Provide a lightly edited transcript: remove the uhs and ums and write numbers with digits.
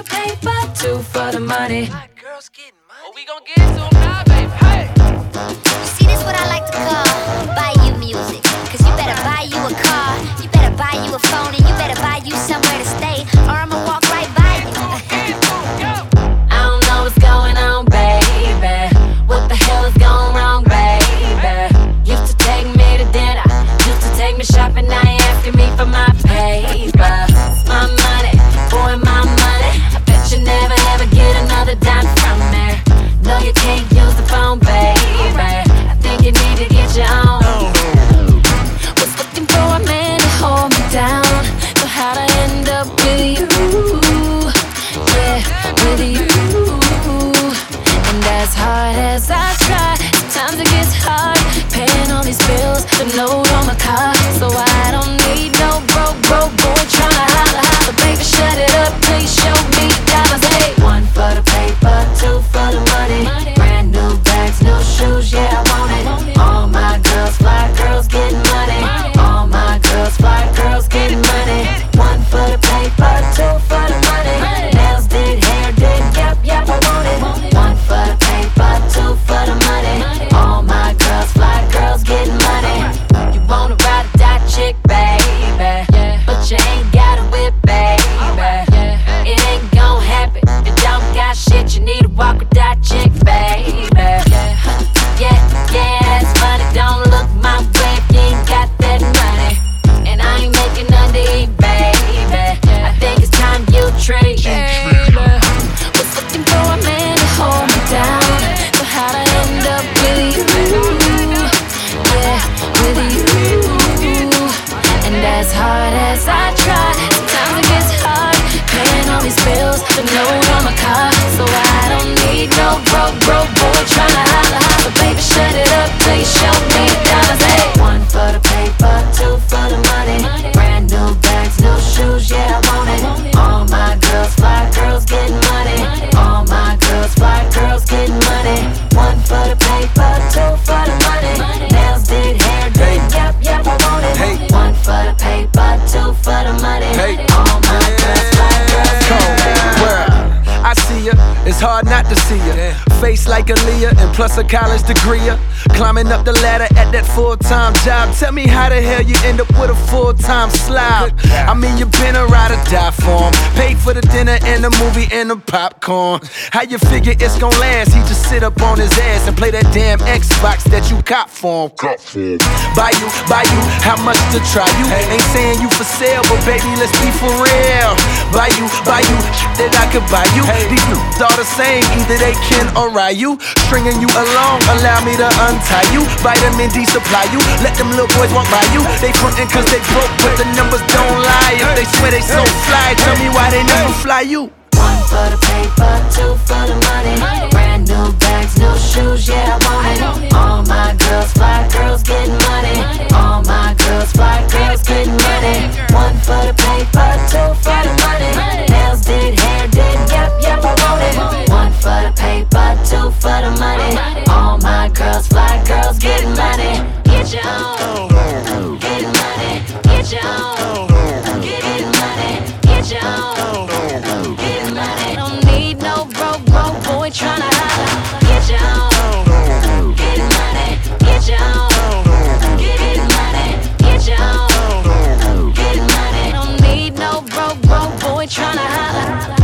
the paper, two for the money. Hot girls getting money. Oh, we gon' get to 'em now, baby. Hey. You see, this what I like to call buy you music. Cause you better buy you a car, you better buy you a phone, and you better buy you somewhere to stay, or I'ma walk right by you. I don't know what's going on, baby. What the hell is going wrong, baby? Used to take me to dinner, used to take me shopping, now you asking me for my paper. It's my money, boy, my money. I bet you never ever get another dime from me. No, you can't use the phone, baby. I think you need to get your own. Was looking for a man to hold me down, so how'd I end up with you? Yeah, with you. And as hard as I try, sometimes it gets hard paying all these bills, the note on my car. So I don't need no broke boy tryna holla. So baby, shut it up, please show me the dollars. Hey, one for the paper, two for the money. Brand new bags, new shoes, yeah, I want it. All my girls, fly girls getting money. All my girls, fly girls getting money. One for the paper, two for the money. Nails did, hair did, yep, I want it. One for the paper, two for the money. All my girls, fly girls getting money. You wanna ride or die chick, baby, but you ain't got a whip, baby. It ain't gon' happen. You don't got shit, you need to walk with that chick, baby. Yeah, that's funny. Don't look my way if you ain't got that money. And I ain't making none to eat, baby. I think it's time you trade. Was looking for a man to hold me down, so how'd I end up with you? Yeah, with you. And as hard as I try, sometimes it gets hard paying all these bills, the note on my car. So I don't need no broke boy tryna holla. So baby, shut it up, please show me the dollars. Hey, one for the paper, two for the money. Brand new bags, new shoes, yeah, I want it. All my girls, fly girls getting money. All my girls, fly girls getting money. One for the paper, two for the money. Nails did, hair did, yep, I want it. One for the paper, two for the money. All my girls, fly girls getting money. I see ya, it's hard not to see ya. Face like Aaliyah and plus a college degree. Climbing up the ladder at that full-time job. Tell me how the hell you end up with a full-time slob. I mean, you been a ride or die for him. Paid for the dinner and the movie and the popcorn. How you figure it's gon' last? He just sit up on his ass and play that damn Xbox that you cop for him. Buy you, how much to try you? Ain't saying you for sale, but baby, let's be for real. Buy you, shit that I could buy you. These dudes all the same, either they can or ride you. Stringing you along, allow me to untie you. Vitamin D supply you, let them little boys walk by you. They frontin' cause they broke, but the numbers don't lie. If they swear they so fly, tell me why they never fly you. One for the paper, two for the money. Brand new bags, new shoes, yeah, I want it. All my girls, fly girls getting money. All my girls, fly girls getting money. One for the paper, two for the money. Nails did, hair did, yep, I want it. One for the paper, two for the money. All my girls, fly girls getting money. Get your own, getting money. Get your own, getting money. Get your own. Don't need no broke boy tryna holla. Get your own, getting money. Get your own, getting money. Get your own, getting money. Don't need no broke boy tryna holla.